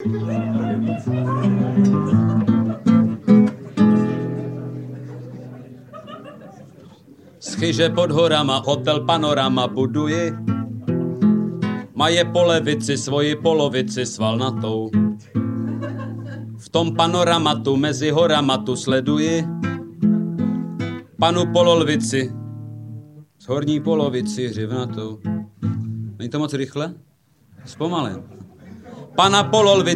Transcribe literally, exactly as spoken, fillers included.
Schyže pod horama, hotel Panorama buduji. Maje po levici svoji polovici svalnatou. V tom panoramatu mezi horama tu sleduji panu pololvici z horní polovici hřivnatou. Není to moc rychle? Zpomalím. Pana pololvici